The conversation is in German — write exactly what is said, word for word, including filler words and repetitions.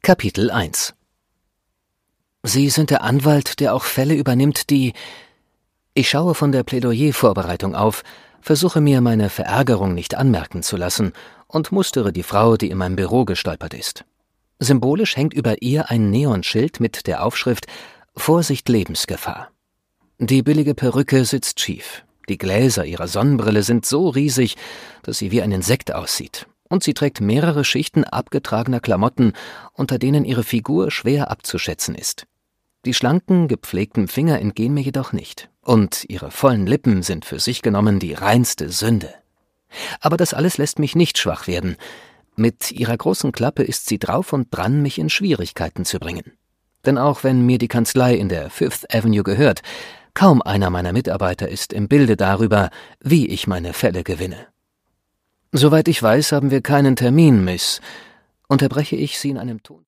Kapitel eins. Sie sind der Anwalt, der auch Fälle übernimmt, die... Ich schaue von der Plädoyervorbereitung auf, versuche mir meine Verärgerung nicht anmerken zu lassen und mustere die Frau, die in meinem Büro gestolpert ist. Symbolisch hängt über ihr ein Neonschild mit der Aufschrift »Vorsicht Lebensgefahr«. Die billige Perücke sitzt schief. Die Gläser ihrer Sonnenbrille sind so riesig, dass sie wie ein Insekt aussieht. Und sie trägt mehrere Schichten abgetragener Klamotten, unter denen ihre Figur schwer abzuschätzen ist. Die schlanken, gepflegten Finger entgehen mir jedoch nicht. Und ihre vollen Lippen sind für sich genommen die reinste Sünde. Aber das alles lässt mich nicht schwach werden. Mit ihrer großen Klappe ist sie drauf und dran, mich in Schwierigkeiten zu bringen. Denn auch wenn mir die Kanzlei in der Fifth Avenue gehört, kaum einer meiner Mitarbeiter ist im Bilde darüber, wie ich meine Fälle gewinne. »Soweit ich weiß, haben wir keinen Termin, Miss«, unterbreche ich sie in einem Ton.